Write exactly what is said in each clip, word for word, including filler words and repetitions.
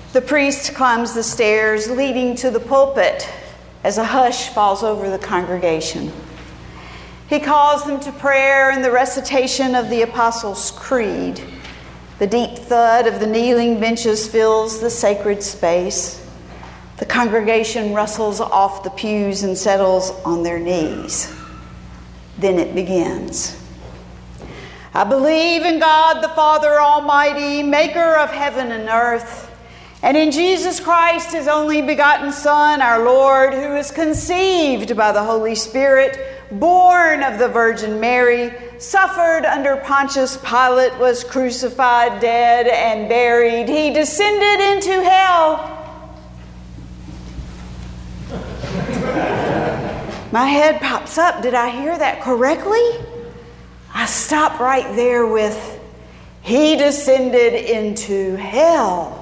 The priest climbs the stairs leading to the pulpit as a hush falls over the congregation. He calls them to prayer and the recitation of the Apostles' Creed. The deep thud of the kneeling benches fills the sacred space. The congregation rustles off the pews and settles on their knees. Then it begins. I believe in God the Father Almighty, maker of heaven and earth, and in Jesus Christ, his only begotten Son, our Lord, who was conceived by the Holy Spirit, born of the Virgin Mary, suffered under Pontius Pilate, was crucified, dead, and buried. He descended into hell. My head pops up. Did I hear that correctly? I stop right there with, he descended into hell.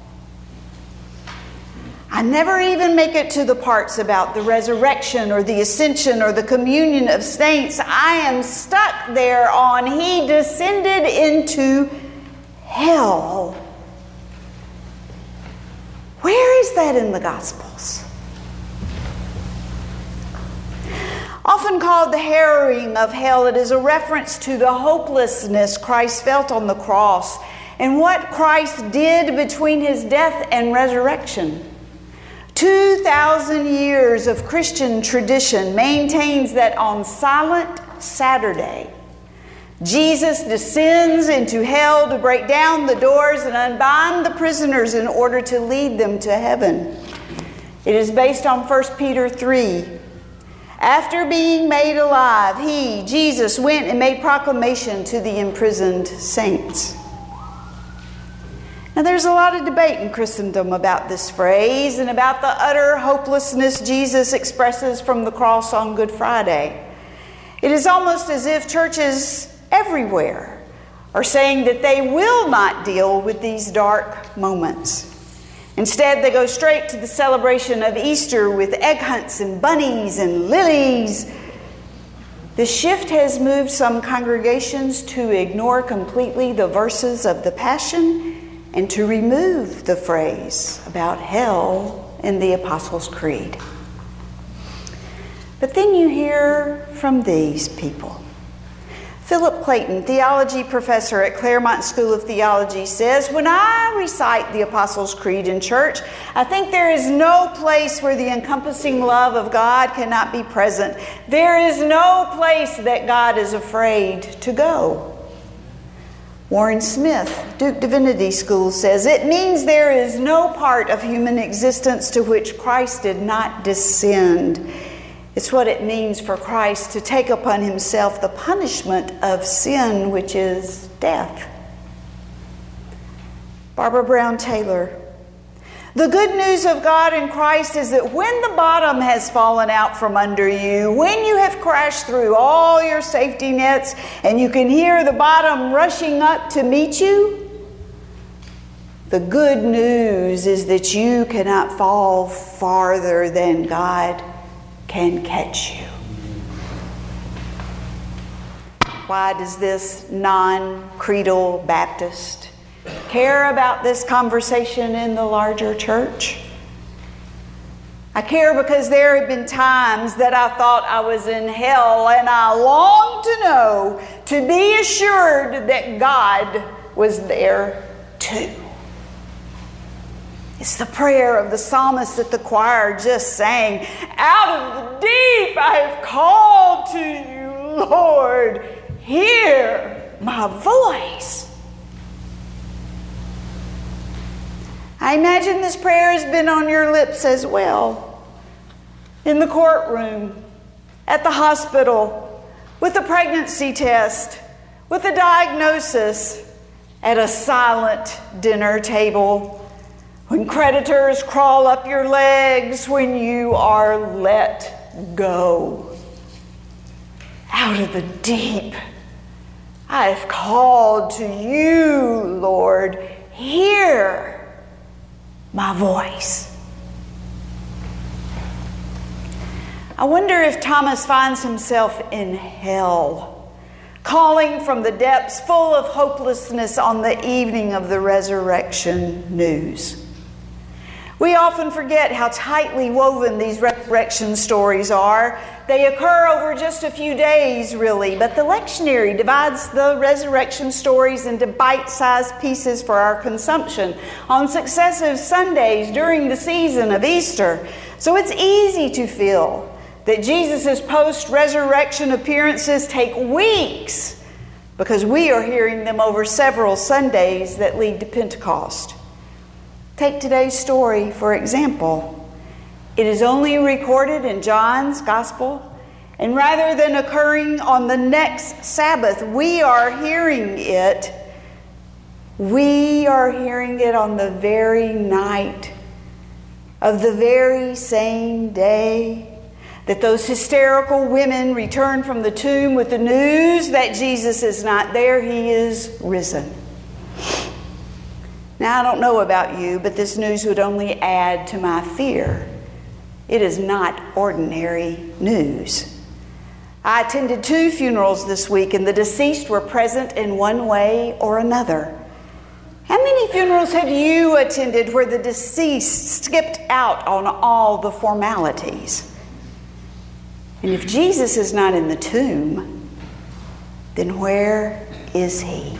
I never even make it to the parts about the resurrection or the ascension or the communion of saints. I am stuck there on he descended into hell. Where is that in the Gospels? Often called the harrowing of hell, it is a reference to the hopelessness Christ felt on the cross and what Christ did between his death and resurrection. Two thousand years of Christian tradition maintains that on Silent Saturday, Jesus descends into hell to break down the doors and unbind the prisoners in order to lead them to heaven. It is based on First Peter three. After being made alive, he, Jesus, went and made proclamation to the imprisoned saints. Now, there's a lot of debate in Christendom about this phrase and about the utter hopelessness Jesus expresses from the cross on Good Friday. It is almost as if churches everywhere are saying that they will not deal with these dark moments. Instead, they go straight to the celebration of Easter with egg hunts and bunnies and lilies. The shift has moved some congregations to ignore completely the verses of the Passion and to remove the phrase about hell in the Apostles' Creed. But then you hear from these people. Philip Clayton, theology professor at Claremont School of Theology, says, when I recite the Apostles' Creed in church, I think there is no place where the encompassing love of God cannot be present. There is no place that God is afraid to go. Warren Smith, Duke Divinity School, says, it means there is no part of human existence to which Christ did not descend. It's what it means for Christ to take upon himself the punishment of sin, which is death. Barbara Brown Taylor, the good news of God in Christ is that when the bottom has fallen out from under you, when you have crashed through all your safety nets and you can hear the bottom rushing up to meet you, the good news is that you cannot fall farther than God can catch you. Why does this non-creedal Baptist care about this conversation in the larger church? I care because there have been times that I thought I was in hell and I long to know, to be assured that God was there too. It's the prayer of the psalmist that the choir just sang. Out of the deep I have called to you, Lord. Hear my voice. I imagine this prayer has been on your lips as well. In the courtroom, at the hospital, with a pregnancy test, with a diagnosis, at a silent dinner table, when creditors crawl up your legs, when you are let go. Out of the deep, I have called to you, Lord. Hear my voice. I wonder if Thomas finds himself in hell, calling from the depths full of hopelessness on the evening of the resurrection news. We often forget how tightly woven these resurrection stories are. They occur over just a few days, really, but the lectionary divides the resurrection stories into bite-sized pieces for our consumption on successive Sundays during the season of Easter. So it's easy to feel that Jesus' post-resurrection appearances take weeks because we are hearing them over several Sundays that lead to Pentecost. Take today's story, for example. It is only recorded in John's Gospel, and rather than occurring on the next Sabbath, we are hearing it. We are hearing it on the very night of the very same day that those hysterical women return from the tomb with the news that Jesus is not there, he is risen. Now, I don't know about you, but this news would only add to my fear. It is not ordinary news. I attended two funerals this week, and the deceased were present in one way or another. How many funerals have you attended where the deceased skipped out on all the formalities? And if Jesus is not in the tomb, then where is he?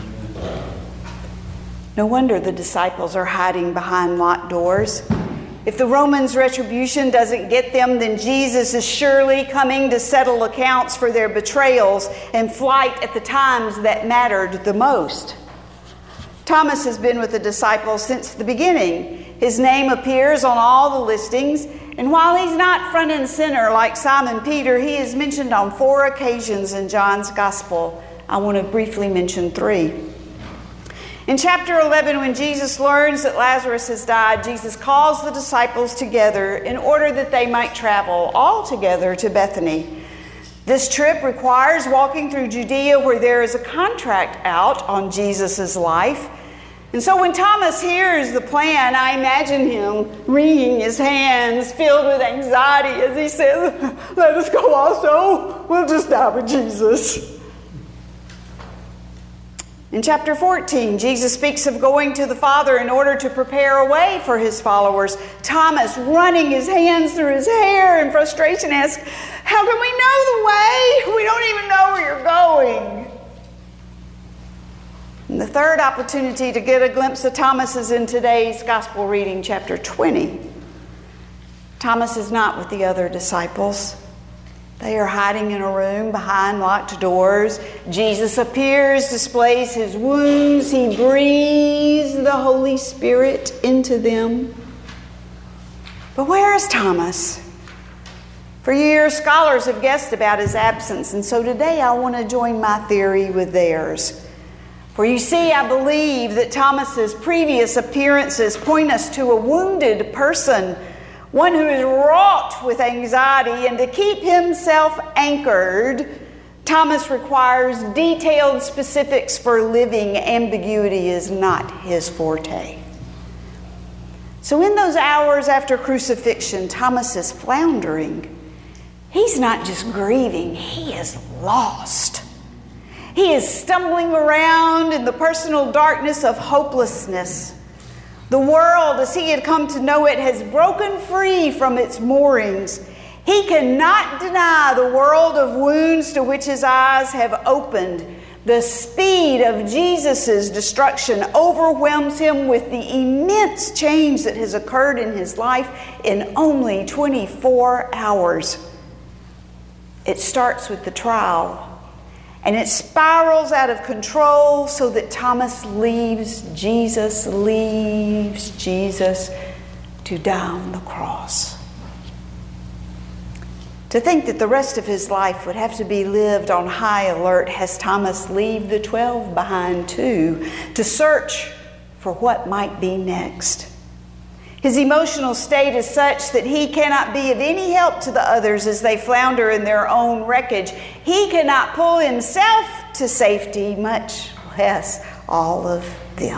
No wonder the disciples are hiding behind locked doors. If the Romans' retribution doesn't get them, then Jesus is surely coming to settle accounts for their betrayals and flight at the times that mattered the most. Thomas has been with the disciples since the beginning. His name appears on all the listings, and while he's not front and center like Simon Peter, he is mentioned on four occasions in John's Gospel. I want to briefly mention three. In chapter eleven, when Jesus learns that Lazarus has died, Jesus calls the disciples together in order that they might travel all together to Bethany. This trip requires walking through Judea where there is a contract out on Jesus' life. And so when Thomas hears the plan, I imagine him wringing his hands, filled with anxiety as he says, "Let us go also. We'll just die with Jesus." In chapter fourteen, Jesus speaks of going to the Father in order to prepare a way for his followers. Thomas, running his hands through his hair in frustration, asks, "How can we know the way? We don't even know where you're going." And the third opportunity to get a glimpse of Thomas is in today's gospel reading, chapter twenty. Thomas is not with the other disciples. They are hiding in a room behind locked doors. Jesus appears, displays his wounds. He breathes the Holy Spirit into them. But where is Thomas? For years, scholars have guessed about his absence, and so today I want to join my theory with theirs. For you see, I believe that Thomas's previous appearances point us to a wounded person, one who is wrought with anxiety, and to keep himself anchored, Thomas requires detailed specifics for living. Ambiguity is not his forte. So in those hours after crucifixion, Thomas is floundering. He's not just grieving, he is lost. He is stumbling around in the personal darkness of hopelessness. The world, as he had come to know it, has broken free from its moorings. He cannot deny the world of wounds to which his eyes have opened. The speed of Jesus' destruction overwhelms him with the immense change that has occurred in his life in only twenty-four hours. It starts with the trial, and it spirals out of control so that Thomas leaves Jesus, leaves Jesus to die on the cross. To think that the rest of his life would have to be lived on high alert has Thomas leave the twelve behind too, to search for what might be next. His emotional state is such that he cannot be of any help to the others as they flounder in their own wreckage. He cannot pull himself to safety, much less all of them.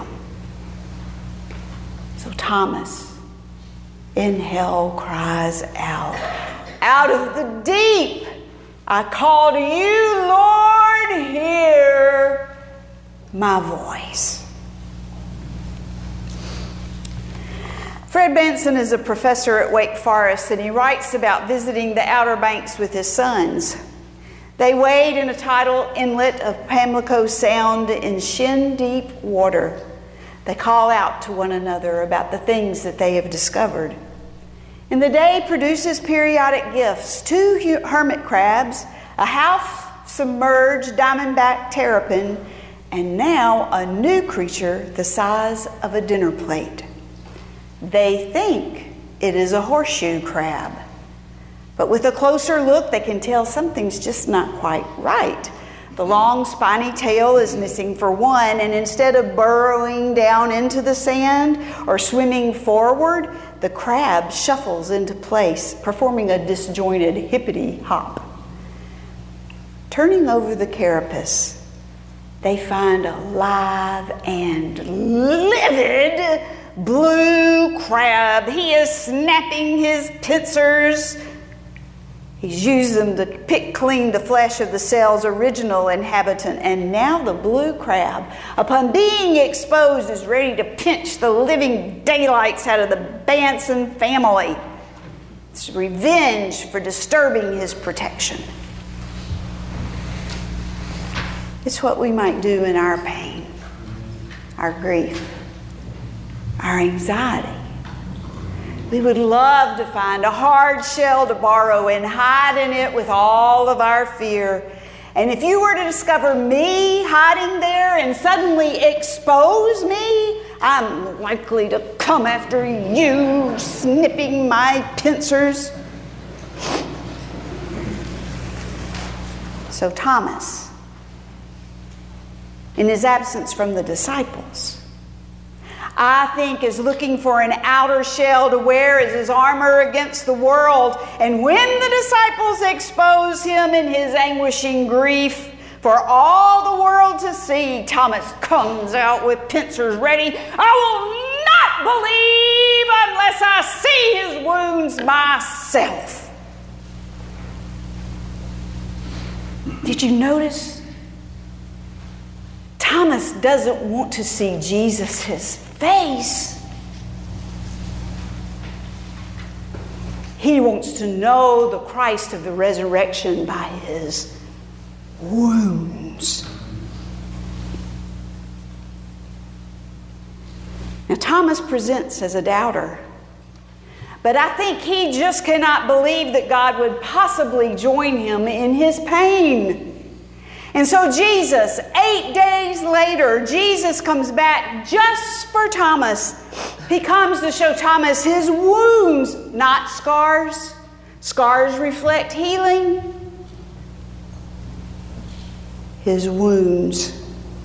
So Thomas in hell cries out, "Out of the deep I call to you, Lord, hear my voice." Fred Benson is a professor at Wake Forest, and he writes about visiting the Outer Banks with his sons. They wade in a tidal inlet of Pamlico Sound in shin-deep water. They call out to one another about the things that they have discovered. And the day produces periodic gifts: two hermit crabs, a half-submerged diamondback terrapin, and now a new creature the size of a dinner plate. They think it is a horseshoe crab, but with a closer look they can tell something's just not quite right. The long spiny tail is missing for one, and instead of burrowing down into the sand or swimming forward, the crab shuffles into place, performing a disjointed hippity hop. Turning over the carapace, they find a live and livid blue crab. He is snapping his pincers. He's used them to pick clean the flesh of the cell's original inhabitant, and now the blue crab, upon being exposed, is ready to pinch the living daylights out of the Benson family. It's revenge for disturbing his protection. It's what we might do in our pain, our grief, our anxiety. We would love to find a hard shell to borrow and hide in it with all of our fear. And if you were to discover me hiding there and suddenly expose me, I'm likely to come after you, snipping my pincers. So Thomas, in his absence from the disciples, I think is looking for an outer shell to wear as his armor against the world. And when the disciples expose him in his anguishing grief for all the world to see, Thomas comes out with pincers ready. I will not believe unless I see his wounds myself. Did you notice? Thomas doesn't want to see Jesus' face. He wants to know the Christ of the resurrection by his wounds. Now, Thomas presents as a doubter, but I think he just cannot believe that God would possibly join him in his pain. And so Jesus, eight days later, Jesus comes back just for Thomas. He comes to show Thomas his wounds, not scars. Scars reflect healing. His wounds,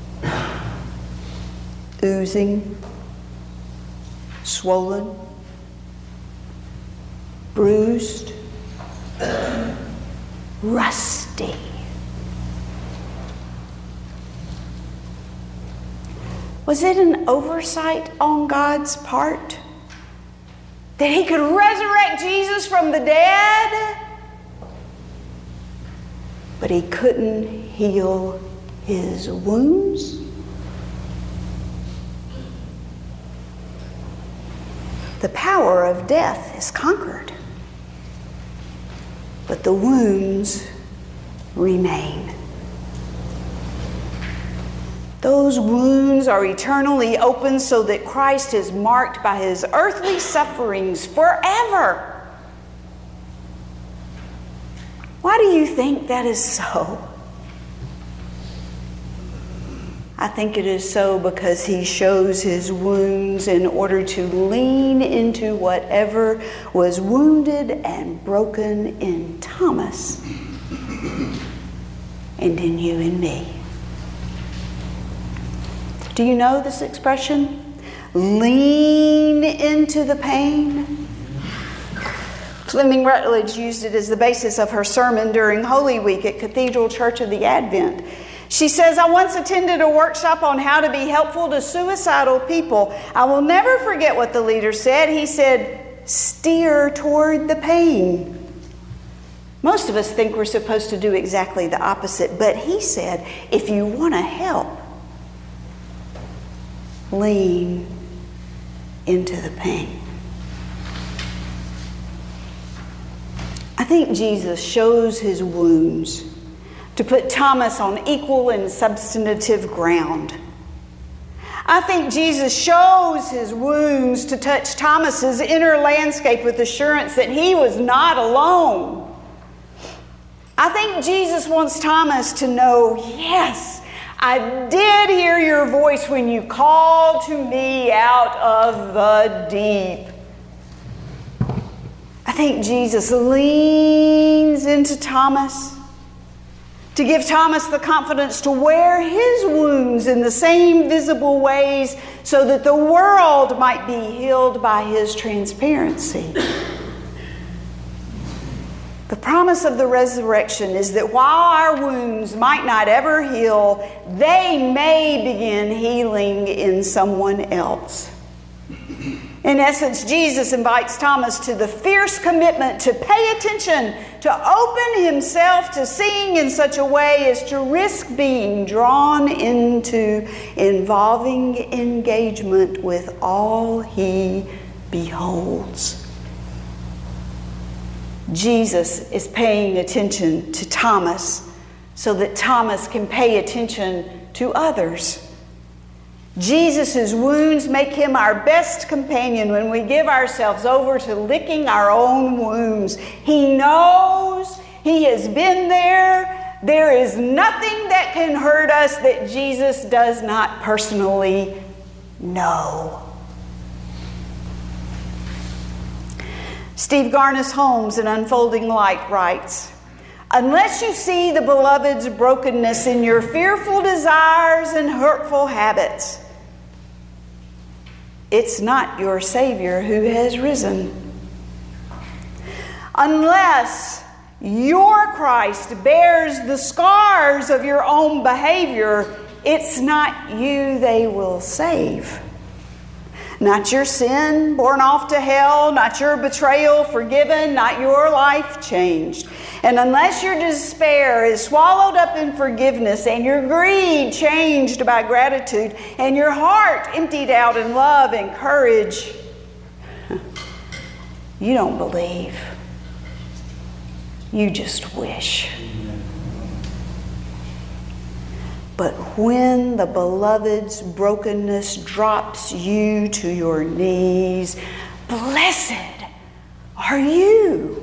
oozing, swollen, bruised, rusty. Was it an oversight on God's part that he could resurrect Jesus from the dead, but he couldn't heal his wounds? The power of death is conquered, but the wounds remain. Those wounds are eternally open so that Christ is marked by his earthly sufferings forever. Why do you think that is so? I think it is so because he shows his wounds in order to lean into whatever was wounded and broken in Thomas and in you and me. Do you know this expression? Lean into the pain. Fleming Rutledge used it as the basis of her sermon during Holy Week at Cathedral Church of the Advent. She says, I once attended a workshop on how to be helpful to suicidal people. I will never forget what the leader said. He said, steer toward the pain. Most of us think we're supposed to do exactly the opposite, but he said, if you want to help, lean into the pain. think Jesus shows his wounds to put Thomas on equal and substantive ground. I think Jesus shows his wounds to touch Thomas's inner landscape with assurance that he was not alone. I think Jesus wants Thomas to know, yes, I did hear your voice when you called to me out of the deep. I think Jesus leans into Thomas to give Thomas the confidence to wear his wounds in the same visible ways so that the world might be healed by his transparency. The promise of the resurrection is that while our wounds might not ever heal, they may begin healing in someone else. In essence, Jesus invites Thomas to the fierce commitment to pay attention, to open himself to seeing in such a way as to risk being drawn into involving engagement with all he beholds. Jesus is paying attention to Thomas so that Thomas can pay attention to others. Jesus' wounds make him our best companion when we give ourselves over to licking our own wounds. He knows, he has been there. There is nothing that can hurt us that Jesus does not personally know. Steve Garnis Holmes in Unfolding Light writes, unless you see the beloved's brokenness in your fearful desires and hurtful habits, it's not your Savior who has risen. Unless your Christ bears the scars of your own behavior, it's not you they will save. Not your sin borne off to hell, not your betrayal forgiven, not your life changed. And unless your despair is swallowed up in forgiveness and your greed changed by gratitude and your heart emptied out in love and courage, you don't believe. You just wish. But when the beloved's brokenness drops you to your knees, blessed are you.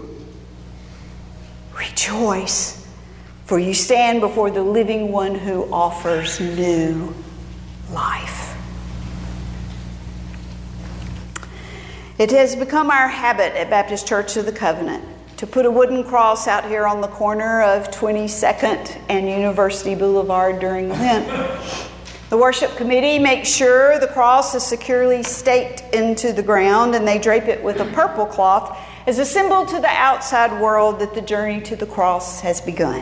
Rejoice, for you stand before the living one who offers new life. It has become our habit at Baptist Church of the Covenant to put a wooden cross out here on the corner of twenty-second and University Boulevard during Lent. The worship committee makes sure the cross is securely staked into the ground, and they drape it with a purple cloth as a symbol to the outside world that the journey to the cross has begun.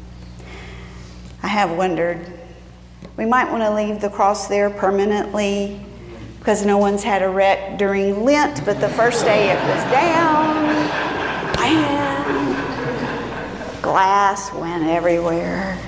I have wondered, we might want to leave the cross there permanently because no one's had a wreck during Lent, but the first day it was down. Glass went everywhere.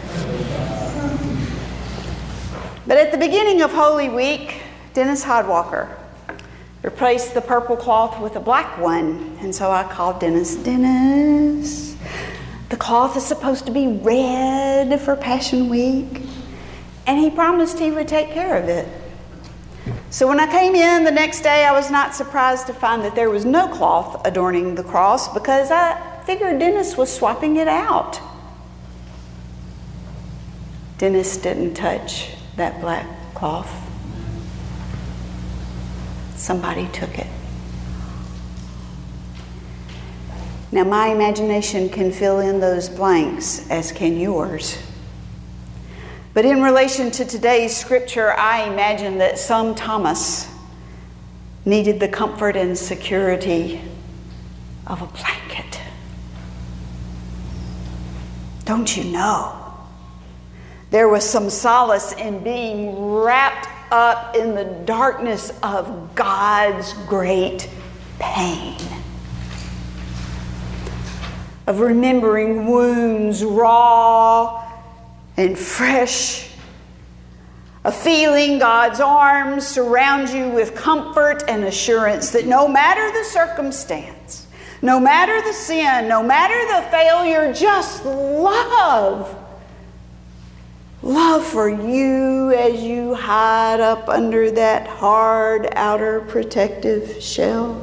But at the beginning of Holy Week, Dennis Hodwalker replaced the purple cloth with a black one. And so I called Dennis, Dennis, the cloth is supposed to be red for Passion Week. And he promised he would take care of it. So when I came in the next day, I was not surprised to find that there was no cloth adorning the cross because I figured Dennis was swapping it out. Dennis didn't touch that black cloth. Somebody took it. Now my imagination can fill in those blanks, as can yours. But in relation to today's scripture, I imagine that some Thomas needed the comfort and security of a blanket. Don't you know? There was some solace in being wrapped up in the darkness of God's great pain. Of remembering wounds raw and fresh, of feeling God's arms surround you with comfort and assurance that no matter the circumstance, No matter the sin, no matter the failure, just love. Love for you as you hide up under that hard outer protective shell.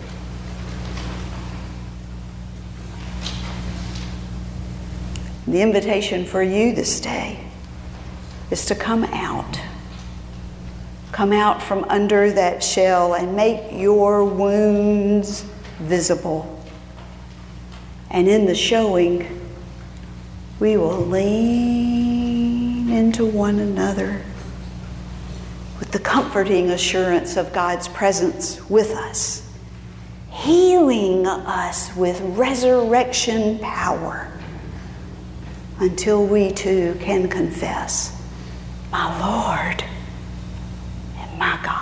The invitation for you this day is to come out. Come out from under that shell and make your wounds visible. And in the showing, we will lean into one another with the comforting assurance of God's presence with us, healing us with resurrection power, until we too can confess, my Lord and my God.